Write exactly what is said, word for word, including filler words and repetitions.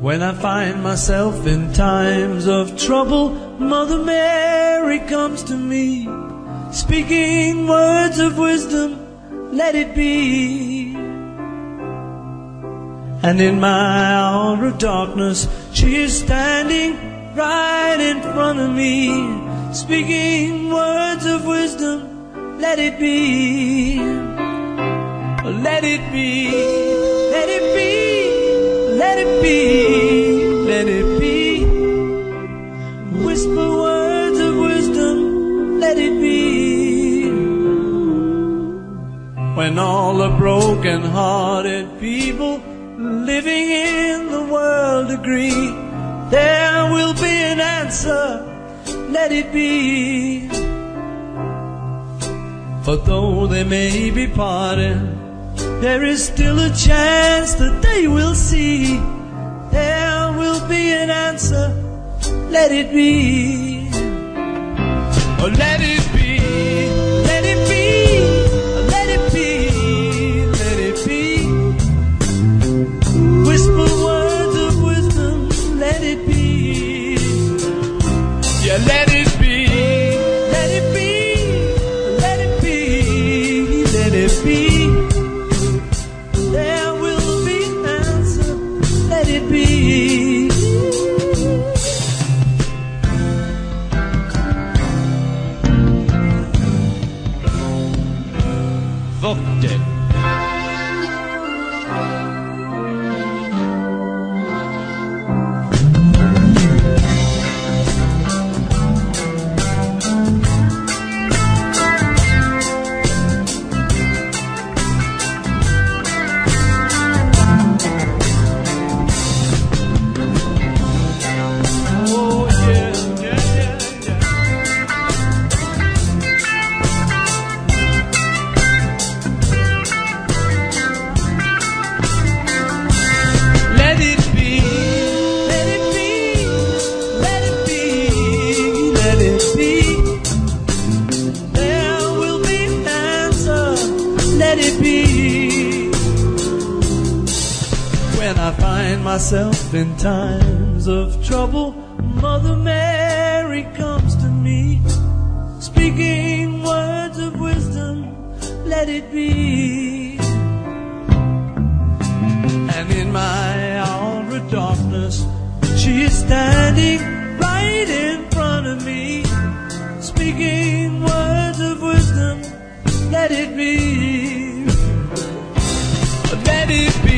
When I find myself in times of trouble, Mother Mary comes to me, speaking words of wisdom, let it be. And in my hour of darkness, she is standing right in front of me, speaking words of wisdom, let it be. Let it be, let it be, let it be, let it be. Whisper words of wisdom, let it be. When all the broken-hearted people living in the world agree, there will be an answer, let it be. For though they may be parted, there is still a chance that they will see. There will be an answer, let it be. Oh, let it be, let it be, let it be, let it be. Whisper words of wisdom, let it be. Yeah, let it be, let it be, let it be, let it be. Myself in times of trouble, Mother Mary comes to me, speaking words of wisdom, let it be. And in my hour of darkness, she is standing right in front of me, speaking words of wisdom, let it be. Let it be.